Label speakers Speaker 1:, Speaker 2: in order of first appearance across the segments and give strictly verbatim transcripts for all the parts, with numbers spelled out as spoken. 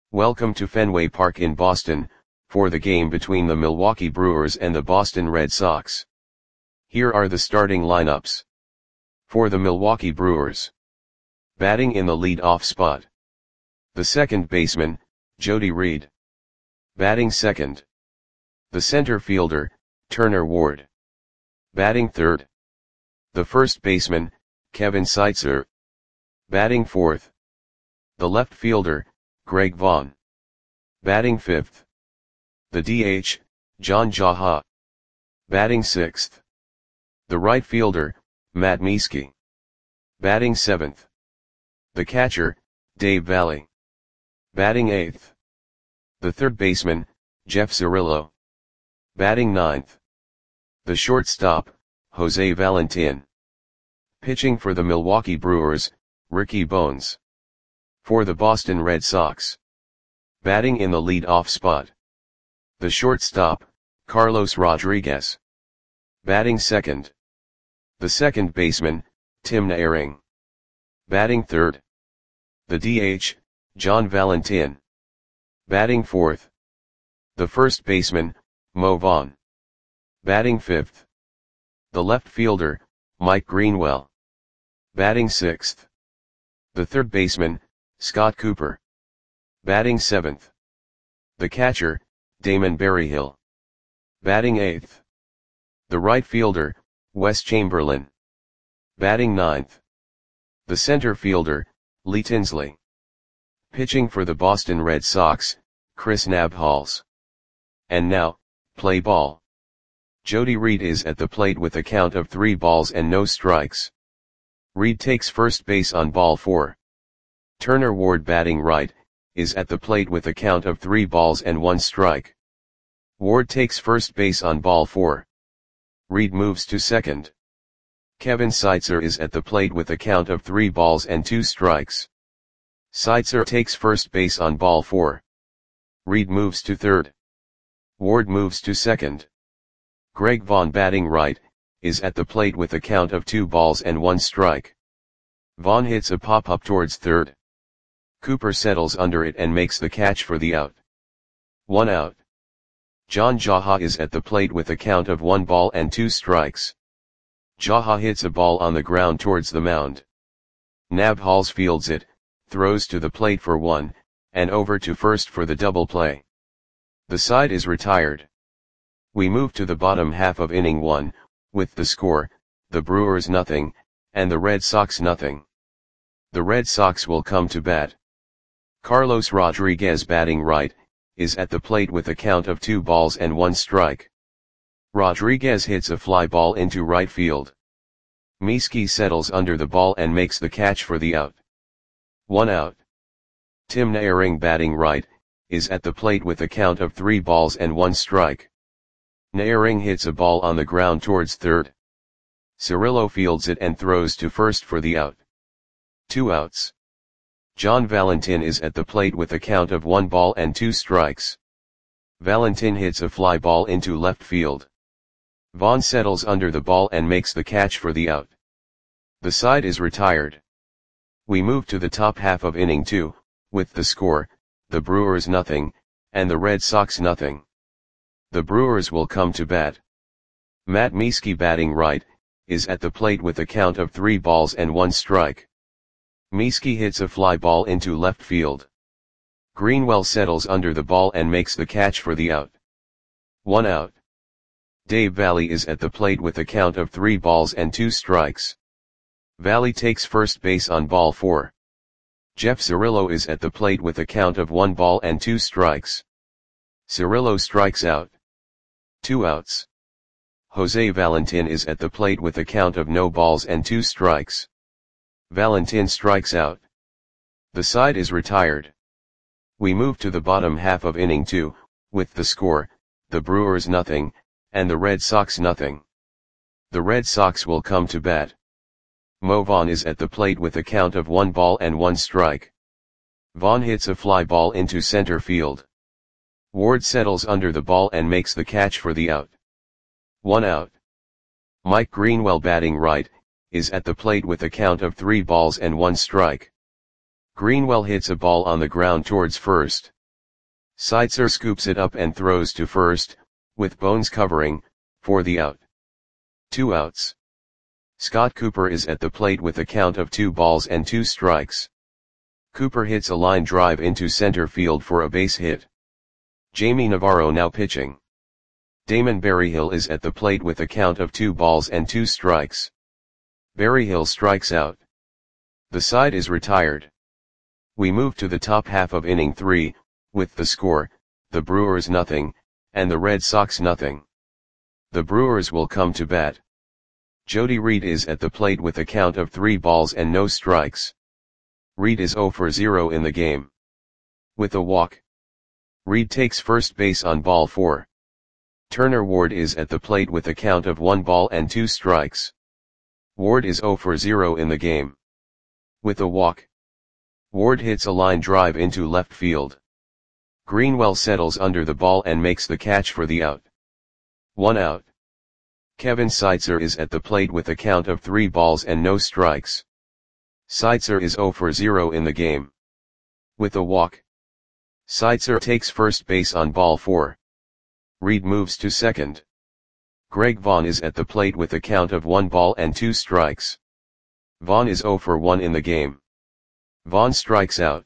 Speaker 1: Welcome to Fenway Park in Boston, for the game between the Milwaukee Brewers and the Boston Red Sox. Here are the starting lineups. For the Milwaukee Brewers. Batting in the lead-off spot. The second baseman, Jody Reed. Batting second. The center fielder, Turner Ward. Batting third. The first baseman, Kevin Seitzer. Batting fourth. The left fielder, Greg Vaughn. Batting fifth. The D H, Jon Jaha. Batting sixth. The right fielder, Matt Mieske. Batting seventh. The catcher, Dave Valle. Batting eighth. The third baseman, Jeff Cirillo. Batting ninth. The shortstop, Jose Valentin. Pitching for the Milwaukee Brewers, Ricky Bones. For the Boston Red Sox. Batting in the lead-off spot. The shortstop, Carlos Rodriguez. Batting second. The second baseman, Tim Naehring. Batting third. The D H, John Valentin. Batting fourth. The first baseman, Mo Vaughn. Batting fifth. The left fielder, Mike Greenwell. Batting sixth. The third baseman, Scott Cooper. Batting seventh. The catcher, Damon Berryhill. Batting eighth. The right fielder, Wes Chamberlain. Batting ninth. The center fielder, Lee Tinsley. Pitching for the Boston Red Sox, Chris Nabholz. And now, play ball. Jody Reed is at the plate with a count of three balls and no strikes. Reed takes first base on ball four. Turner Ward, batting right, is at the plate with a count of three balls and one strike. Ward takes first base on ball four. Reed moves to second. Kevin Seitzer is at the plate with a count of three balls and two strikes. Seitzer takes first base on ball four. Reed moves to third. Ward moves to second. Greg Vaughn, batting right, is at the plate with a count of two balls and one strike. Vaughn hits a pop-up towards third. Cooper settles under it and makes the catch for the out. One out. Jon Jaha is at the plate with a count of one ball and two strikes. Jaha hits a ball on the ground towards the mound. Nabholz fields it, throws to the plate for one, and over to first for the double play. The side is retired. We move to the bottom half of inning one, with the score, the Brewers nothing, and the Red Sox nothing. The Red Sox will come to bat. Carlos Rodriguez, batting right, is at the plate with a count of two balls and one strike. Rodriguez hits a fly ball into right field. Mieske settles under the ball and makes the catch for the out. One out. Tim Naehring, batting right, is at the plate with a count of three balls and one strike. Naehring hits a ball on the ground towards third. Cirillo fields it and throws to first for the out. Two outs. John Valentin is at the plate with a count of one ball and two strikes. Valentin hits a fly ball into left field. Vaughn settles under the ball and makes the catch for the out. The side is retired. We move to the top half of inning two, with the score, the Brewers nothing, and the Red Sox nothing. The Brewers will come to bat. Matt Mieske, batting right, is at the plate with a count of three balls and one strike. Mieske hits a fly ball into left field. Greenwell settles under the ball and makes the catch for the out. One out. Dave Valle is at the plate with a count of three balls and two strikes. Valle takes first base on ball four. Jeff Cirillo is at the plate with a count of one ball and two strikes. Cirillo strikes out. Two outs. Jose Valentin is at the plate with a count of no balls and two strikes. Valentin strikes out. The side is retired. We move to the bottom half of inning two, with the score, the Brewers nothing, and the Red Sox nothing. The Red Sox will come to bat. Mo Vaughn is at the plate with a count of one ball and one strike. Vaughn hits a fly ball into center field. Ward settles under the ball and makes the catch for the out. One out. Mike Greenwell, batting right, is at the plate with a count of three balls and one strike. Greenwell hits a ball on the ground towards first. Seitzer scoops it up and throws to first, with Bones covering, for the out. Two outs. Scott Cooper is at the plate with a count of two balls and two strikes. Cooper hits a line drive into center field for a base hit. Jamie Navarro now pitching. Damon Berryhill is at the plate with a count of two balls and two strikes. Berryhill strikes out. The side is retired. We move to the top half of inning three, with the score, the Brewers nothing, and the Red Sox nothing. The Brewers will come to bat. Jody Reed is at the plate with a count of three balls and no strikes. Reed is zero for zero in the game. With a walk. Reed takes first base on ball four. Turner Ward is at the plate with a count of one ball and two strikes. Ward is zero for zero in the game. With a walk. Ward hits a line drive into left field. Greenwell settles under the ball and makes the catch for the out. One out. Kevin Seitzer is at the plate with a count of three balls and no strikes. Seitzer is zero for zero in the game. With a walk. Seitzer takes first base on ball four. Reed moves to second. Greg Vaughn is at the plate with a count of one ball and two strikes. Vaughn is zero for one in the game. Vaughn strikes out.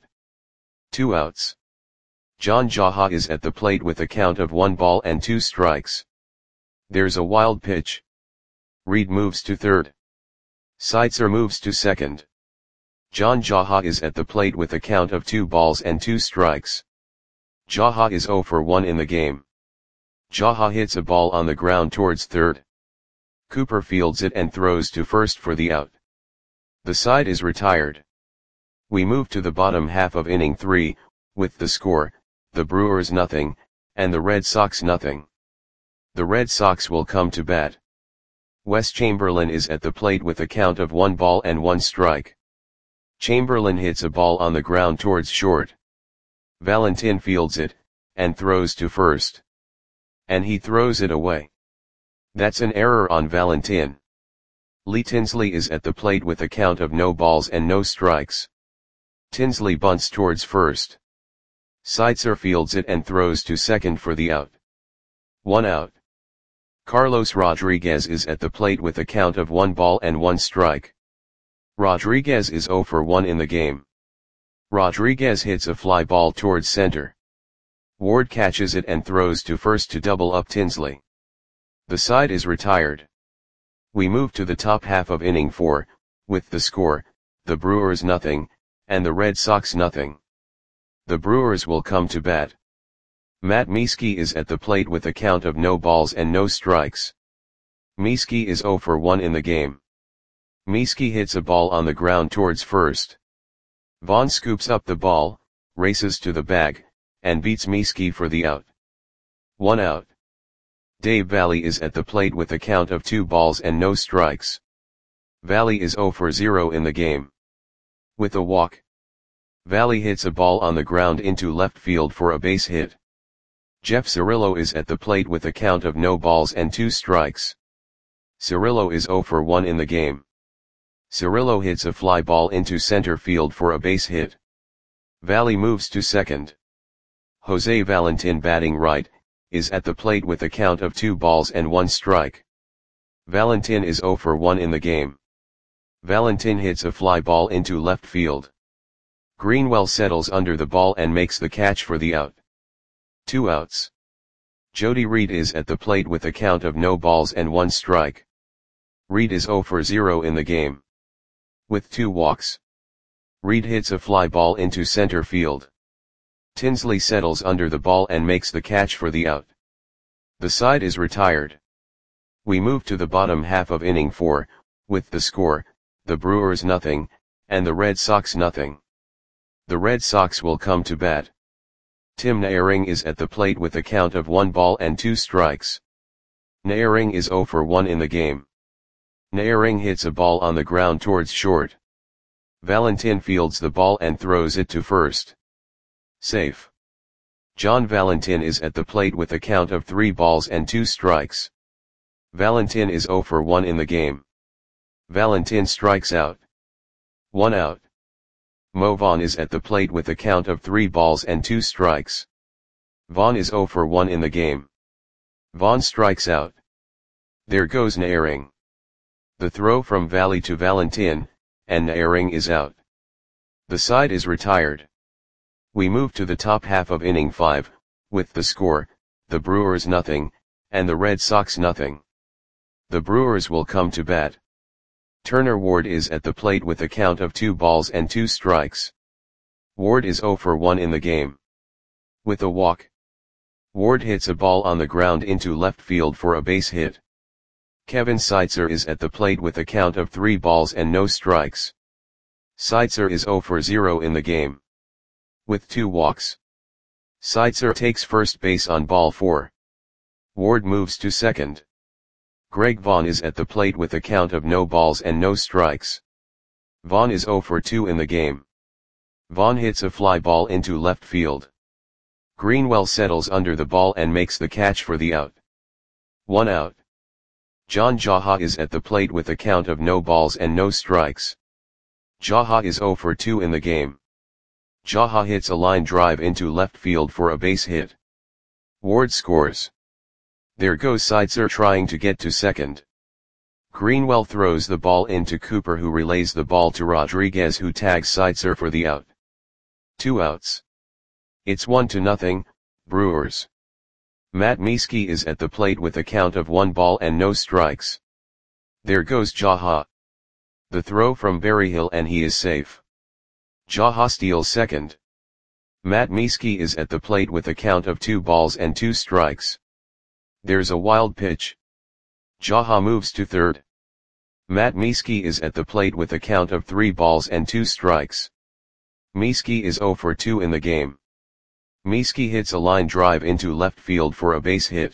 Speaker 1: Two outs. John Jaha is at the plate with a count of one ball and two strikes. There's a wild pitch. Reed moves to third. Seitzer moves to second. John Jaha is at the plate with a count of two balls and two strikes. Jaha is zero for one in the game. Jaha hits a ball on the ground towards third. Cooper fields it and throws to first for the out. The side is retired. We move to the bottom half of inning three, with the score, the Brewers nothing, and the Red Sox nothing. The Red Sox will come to bat. Wes Chamberlain is at the plate with a count of one ball and one strike. Chamberlain hits a ball on the ground towards short. Valentin fields it, and throws to first. And he throws it away. That's an error on Valentin. Lee Tinsley is at the plate with a count of no balls and no strikes. Tinsley bunts towards first. Seitzer fields it and throws to second for the out. One out. Carlos Rodriguez is at the plate with a count of one ball and one strike. Rodriguez is zero for one in the game. Rodriguez hits a fly ball towards center. Ward catches it and throws to first to double up Tinsley. The side is retired. We move to the top half of inning four, with the score, the Brewers nothing, and the Red Sox nothing. The Brewers will come to bat. Matt Mieske is at the plate with a count of no balls and no strikes. Mieske is zero for one in the game. Mieske hits a ball on the ground towards first. Vaughn scoops up the ball, races to the bag, and beats Mieske for the out. One out. Dave Valley is at the plate with a count of two balls and no strikes. Valley is zero for zero in the game. With a walk. Valley hits a ball on the ground into left field for a base hit. Jeff Cirillo is at the plate with a count of no balls and two strikes. Cirillo is zero for one in the game. Cirillo hits a fly ball into center field for a base hit. Valley moves to second. Jose Valentin, batting right, is at the plate with a count of two balls and one strike. Valentin is zero for one in the game. Valentin hits a fly ball into left field. Greenwell settles under the ball and makes the catch for the out. Two outs. Jody Reed is at the plate with a count of no balls and one strike. Reed is zero for zero in the game. With two walks. Reed hits a fly ball into center field. Tinsley settles under the ball and makes the catch for the out. The side is retired. We move to the bottom half of inning four, with the score, the Brewers nothing, and the Red Sox nothing. The Red Sox will come to bat. Tim Nehring is at the plate with a count of one ball and two strikes. Nehring is zero for one in the game. Nehring hits a ball on the ground towards short. Valentin fields the ball and throws it to first. Safe. John Valentin is at the plate with a count of three balls and two strikes. Valentin is zero for one in the game. Valentin strikes out. One out. Mo Vaughn is at the plate with a count of three balls and two strikes. Vaughn is zero for one in the game. Vaughn strikes out. There goes Naehring. The throw from Valley to Valentin, and Naehring is out. The side is retired. We move to the top half of inning five, with the score, the Brewers nothing, and the Red Sox nothing. The Brewers will come to bat. Turner Ward is at the plate with a count of two balls and two strikes. Ward is zero for one in the game. With a walk, Ward hits a ball on the ground into left field for a base hit. Kevin Seitzer is at the plate with a count of three balls and no strikes. Seitzer is zero for zero in the game. With two walks, Seitzer takes first base on ball four. Ward moves to second. Greg Vaughn is at the plate with a count of no balls and no strikes. Vaughn is zero for two in the game. Vaughn hits a fly ball into left field. Greenwell settles under the ball and makes the catch for the out. One out. John Jaha is at the plate with a count of no balls and no strikes. Jaha is zero for two in the game. Jaha hits a line drive into left field for a base hit. Ward scores. There goes Seitzer trying to get to second. Greenwell throws the ball into Cooper, who relays the ball to Rodriguez, who tags Seitzer for the out. Two outs. It's one to nothing, Brewers. Matt Mieske is at the plate with a count of one ball and no strikes. There goes Jaha. The throw from Berryhill and he is safe. Jaha steals second. Matt Mieske is at the plate with a count of two balls and two strikes. There's a wild pitch. Jaha moves to third. Matt Mieske is at the plate with a count of three balls and two strikes. Mieske is zero for two in the game. Mieske hits a line drive into left field for a base hit.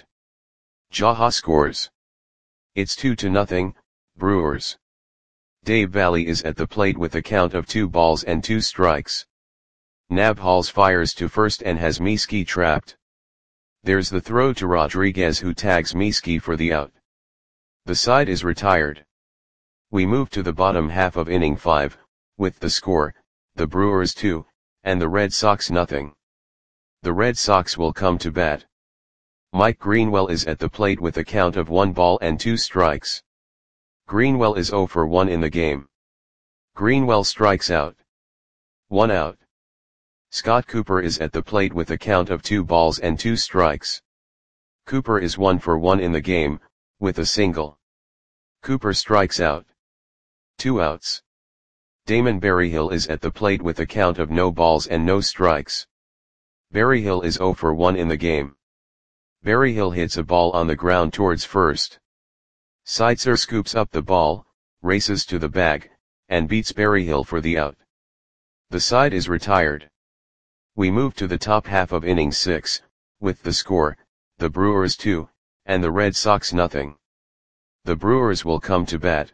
Speaker 1: Jaha scores. It's two to nothing, Brewers. Dave Valley is at the plate with a count of two balls and two strikes. Nabhals fires to first and has Mieske trapped. There's the throw to Rodriguez, who tags Mieske for the out. The side is retired. We move to the bottom half of inning five, with the score, the Brewers two, and the Red Sox nothing. The Red Sox will come to bat. Mike Greenwell is at the plate with a count of one ball and two strikes. Greenwell is zero for one in the game. Greenwell strikes out. One out. Scott Cooper is at the plate with a count of two balls and two strikes. Cooper is one for one in the game, with a single. Cooper strikes out. Two outs. Damon Berryhill is at the plate with a count of no balls and no strikes. Berryhill is zero for one in the game. Berryhill hits a ball on the ground towards first. Seitzer scoops up the ball, races to the bag, and beats Berryhill for the out. The side is retired. We move to the top half of inning six, with the score, the Brewers two, and the Red Sox nothing. The Brewers will come to bat.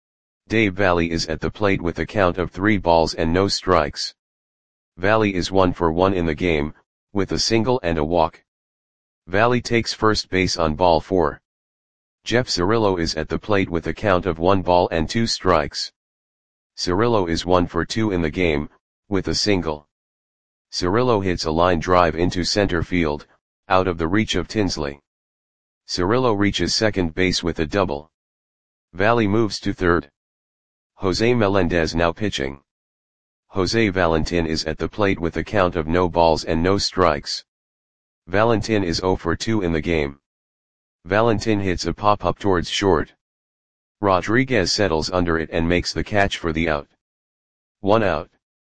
Speaker 1: Dave Valley is at the plate with a count of three balls and no strikes. Valley is one for one in the game, with a single and a walk. Valley takes first base on ball four. Jeff Cirillo is at the plate with a count of one ball and two strikes. Cirillo is one for two in the game, with a single. Cirillo hits a line drive into center field, out of the reach of Tinsley. Cirillo reaches second base with a double. Valley moves to third. Jose Melendez now pitching. Jose Valentin is at the plate with a count of no balls and no strikes. Valentin is zero for two in the game. Valentin hits a pop-up towards short. Rodriguez settles under it and makes the catch for the out. One out.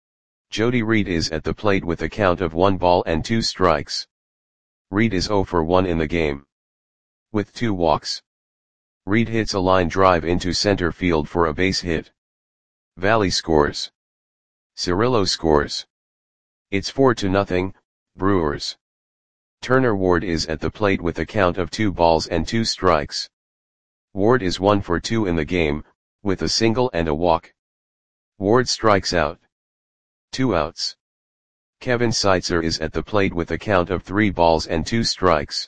Speaker 1: Jody Reed is at the plate with a count of one ball and two strikes. Reed is zero for one in the game. With two walks, Reed hits a line drive into center field for a base hit. Valley scores. Cirillo scores. It's four to nothing, Brewers. Turner Ward is at the plate with a count of two balls and two strikes. Ward is one for two in the game, with a single and a walk. Ward strikes out. Two outs. Kevin Seitzer is at the plate with a count of three balls and two strikes.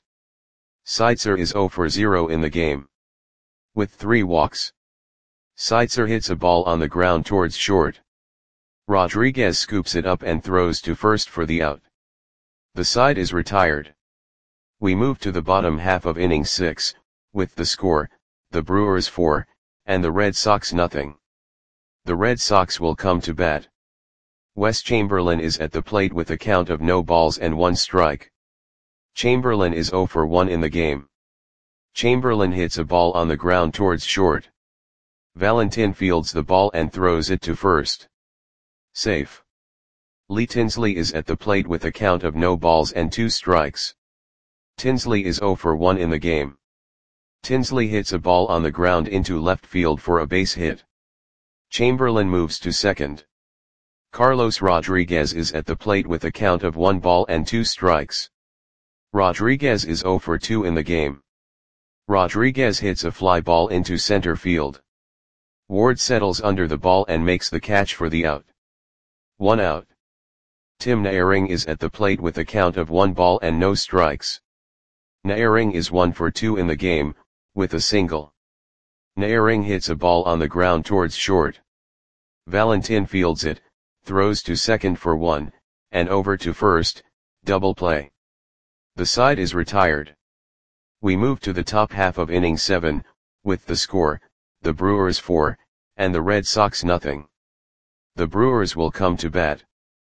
Speaker 1: Seitzer is zero for zero in the game. With three walks, Seitzer hits a ball on the ground towards short. Rodriguez scoops it up and throws to first for the out. The side is retired. We move to the bottom half of inning six, with the score, the Brewers four, and the Red Sox nothing. The Red Sox will come to bat. Wes Chamberlain is at the plate with a count of no balls and one strike. Chamberlain is oh for one in the game. Chamberlain hits a ball on the ground towards short. Valentin fields the ball and throws it to first. Safe. Lee Tinsley is at the plate with a count of no balls and two strikes. Tinsley is oh for one in the game. Tinsley hits a ball on the ground into left field for a base hit. Chamberlain moves to second. Carlos Rodriguez is at the plate with a count of one ball and two strikes. Rodriguez is oh for two in the game. Rodriguez hits a fly ball into center field. Ward settles under the ball and makes the catch for the out. One out. Tim Naehring is at the plate with a count of one ball and no strikes. Naehring is one for two in the game, with a single. Naehring hits a ball on the ground towards short. Valentin fields it, throws to second for one, and over to first, double play. The side is retired. We move to the top half of inning seven, with the score, the Brewers four, and the Red Sox nothing. The Brewers will come to bat.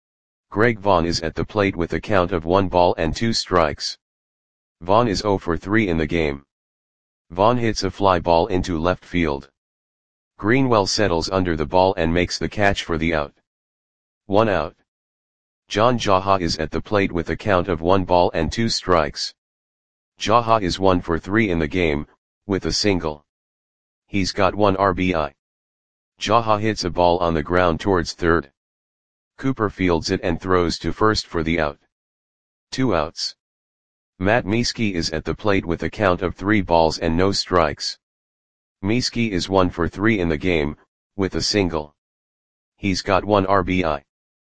Speaker 1: Greg Vaughn is at the plate with a count of one ball and two strikes. Vaughn is oh for three in the game. Vaughn hits a fly ball into left field. Greenwell settles under the ball and makes the catch for the out. One out. John Jaha is at the plate with a count of one ball and two strikes. Jaha is one for three in the game, with a single. He's got one R B I. Jaha hits a ball on the ground towards third. Cooper fields it and throws to first for the out. Two outs. Matt Mieske is at the plate with a count of three balls and no strikes. Mieske is one for three in the game, with a single. He's got one R B I.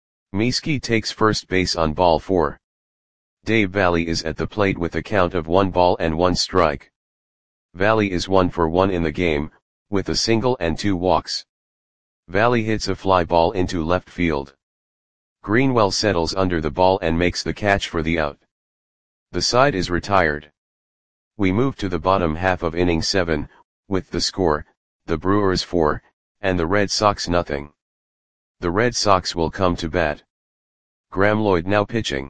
Speaker 1: Mieske takes first base on ball four. Dave Valle is at the plate with a count of one ball and one strike. Valle is one for one in the game, with a single and two walks. Valle hits a fly ball into left field. Greenwell settles under the ball and makes the catch for the out. The side is retired. We move to the bottom half of inning seven, with the score, the Brewers four, and the Red Sox nothing. The Red Sox will come to bat. Graeme Lloyd now pitching.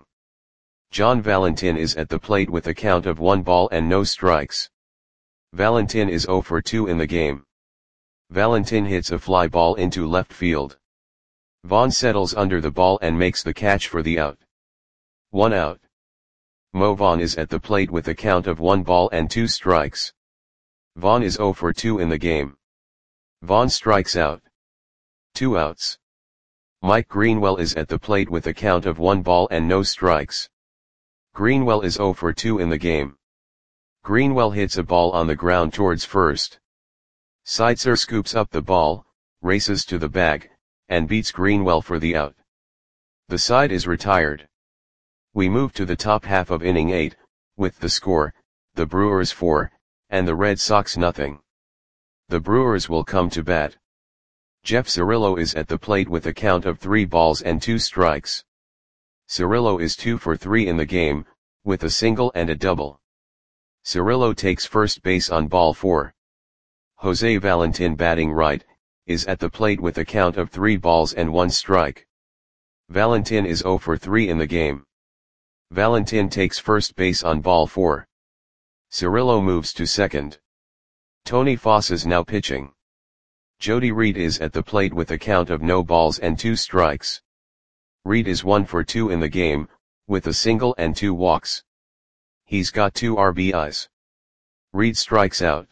Speaker 1: John Valentin is at the plate with a count of one ball and no strikes. Valentin is oh for two in the game. Valentin hits a fly ball into left field. Vaughn settles under the ball and makes the catch for the out. One out. Mo Vaughn is at the plate with a count of one ball and two strikes. Vaughn is oh for two in the game. Vaughn strikes out. Two outs. Mike Greenwell is at the plate with a count of one ball and no strikes. Greenwell is oh for two in the game. Greenwell hits a ball on the ground towards first. Seitzer scoops up the ball, races to the bag, and beats Greenwell for the out. The side is retired. We move to the top half of inning eight, with the score, the Brewers four, and the Red Sox nothing. The Brewers will come to bat. Jeff Cirillo is at the plate with a count of three balls and two strikes. Cirillo is two for three in the game, with a single and a double. Cirillo takes first base on ball four. Jose Valentin, batting right, is at the plate with a count of three balls and one strike. Valentin is oh for three in the game. Valentin takes first base on ball four. Cirillo moves to second. Tony Foss is now pitching. Jody Reed is at the plate with a count of no balls and two strikes. Reed is one for two in the game, with a single and two walks. He's got two R B Is. Reed strikes out.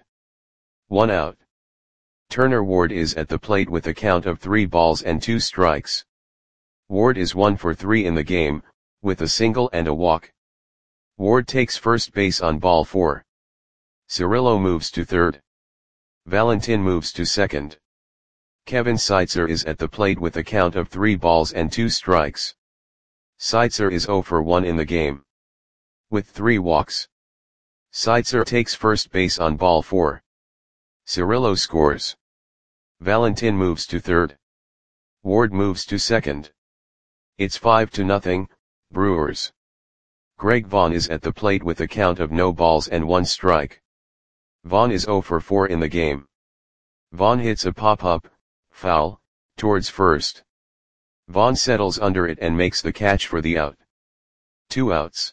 Speaker 1: One out. Turner Ward is at the plate with a count of three balls and two strikes. Ward is one for three in the game, with a single and a walk. Ward takes first base on ball four. Cirillo moves to third. Valentin moves to second. Kevin Seitzer is at the plate with a count of three balls and two strikes. Seitzer is oh for one in the game, with three walks. Seitzer takes first base on ball four. Cirillo scores. Valentin moves to third. Ward moves to second. It's five to nothing, Brewers. Greg Vaughn is at the plate with a count of no balls and one strike. Vaughn is zero for four in the game. Vaughn hits a pop-up, foul, towards first. Vaughn settles under it and makes the catch for the out. Two outs.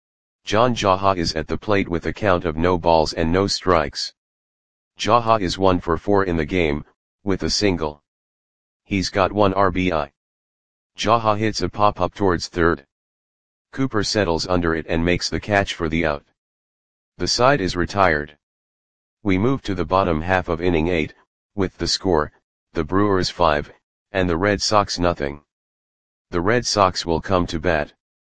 Speaker 1: John Jaha is at the plate with a count of no balls and no strikes. Jaha is one for four in the game, with a single. He's got one R B I. Jaha hits a pop-up towards third. Cooper settles under it and makes the catch for the out. The side is retired. We move to the bottom half of inning eight, with the score, the Brewers five, and the Red Sox nothing. The Red Sox will come to bat.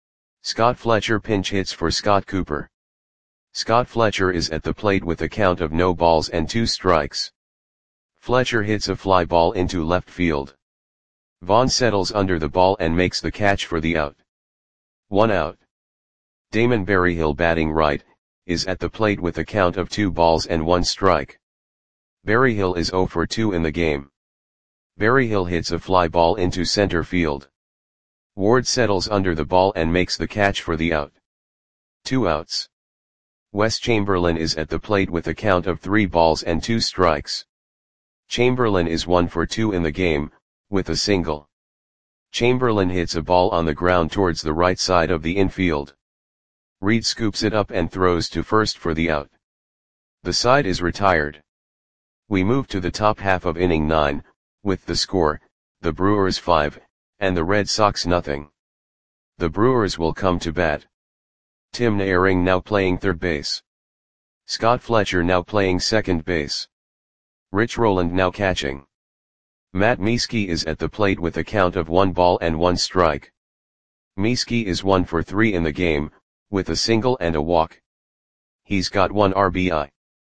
Speaker 1: Scott Fletcher pinch hits for Scott Cooper. Scott Fletcher is at the plate with a count of no balls and two strikes. Fletcher hits a fly ball into left field. Vaughn settles under the ball and makes the catch for the out. One out. Damon Berryhill, batting right, is at the plate with a count of two balls and one strike. Berryhill is zero for two in the game. Berryhill hits a fly ball into center field. Ward settles under the ball and makes the catch for the out. Two outs. Wes Chamberlain is at the plate with a count of three balls and two strikes. Chamberlain is one for two in the game, with a single. Chamberlain hits a ball on the ground towards the right side of the infield. Reed scoops it up and throws to first for the out. The side is retired. We move to the top half of inning nine, with the score, the Brewers five, and the Red Sox nothing. The Brewers will come to bat. Tim Naehring now playing third base. Scott Fletcher now playing second base. Rich Rowland now catching. Matt Mieske is at the plate with a count of one ball and one strike. Mieske is one for three in the game, with a single and a walk. He's got one R B I.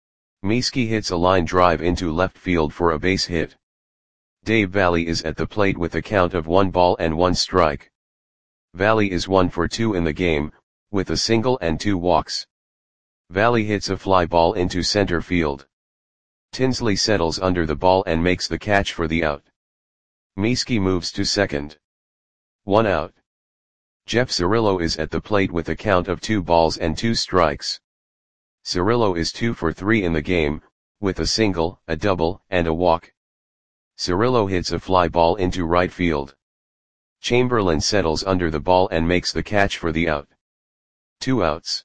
Speaker 1: Mieske hits a line drive into left field for a base hit. Dave Valle is at the plate with a count of one ball and one strike. Valle is one for two in the game, with a single and two walks. Valle hits a fly ball into center field. Tinsley settles under the ball and makes the catch for the out. Mieske moves to second. One out. Jeff Cirillo is at the plate with a count of two balls and two strikes. Cirillo is two for three in the game, with a single, a double, and a walk. Cirillo hits a fly ball into right field. Chamberlain settles under the ball and makes the catch for the out. Two outs.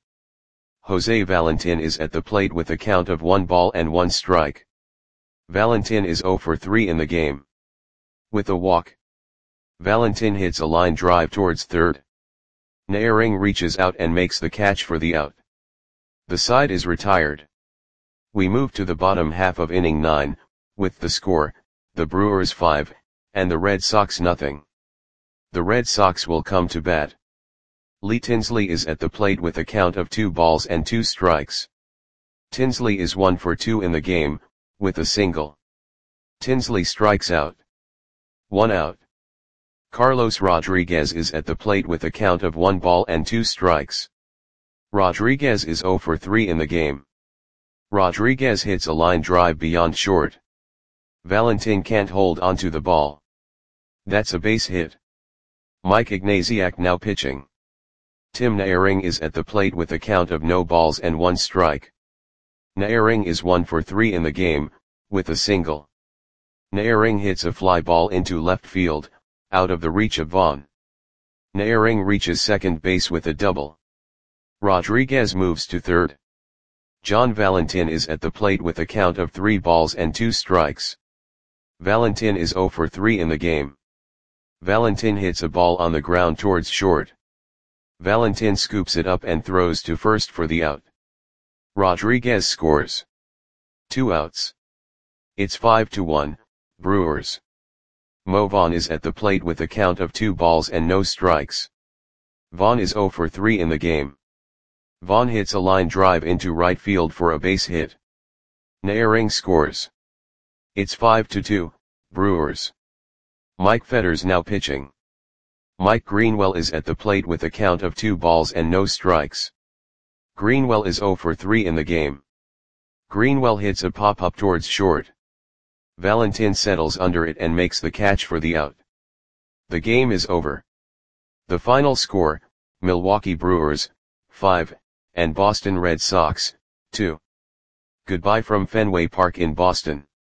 Speaker 1: Jose Valentin is at the plate with a count of one ball and one strike. Valentin is zero for three in the game. With a walk. Valentin hits a line drive towards third. Naehring reaches out and makes the catch for the out. The side is retired. We move to the bottom half of inning nine, with the score, the Brewers five, and the Red Sox nothing. The Red Sox will come to bat. Lee Tinsley is at the plate with a count of two balls and two strikes. Tinsley is one for two in the game, with a single. Tinsley strikes out. One out. Carlos Rodriguez is at the plate with a count of one ball and two strikes. Rodriguez is zero for three in the game. Rodriguez hits a line drive beyond short. Valentin can't hold onto the ball. That's a base hit. Mike Ignasiak now pitching. Tim Naehring is at the plate with a count of no balls and one strike. Naehring is one for three in the game, with a single. Naehring hits a fly ball into left field, out of the reach of Vaughn. Naehring reaches second base with a double. Rodriguez moves to third. John Valentin is at the plate with a count of three balls and two strikes. Valentin is zero for three in the game. Valentin hits a ball on the ground towards short. Valentin scoops it up and throws to first for the out. Rodriguez scores. Two outs. It's five to one, Brewers. Mo Vaughn is at the plate with a count of two balls and no strikes. Vaughn is zero for three in the game. Vaughn hits a line drive into right field for a base hit. Naehring scores. It's five to two, Brewers. Mike Fetters now pitching. Mike Greenwell is at the plate with a count of two balls and no strikes. Greenwell is zero for three in the game. Greenwell hits a pop-up towards short. Valentin settles under it and makes the catch for the out. The game is over. The final score, Milwaukee Brewers, five, and Boston Red Sox, two. Goodbye from Fenway Park in Boston.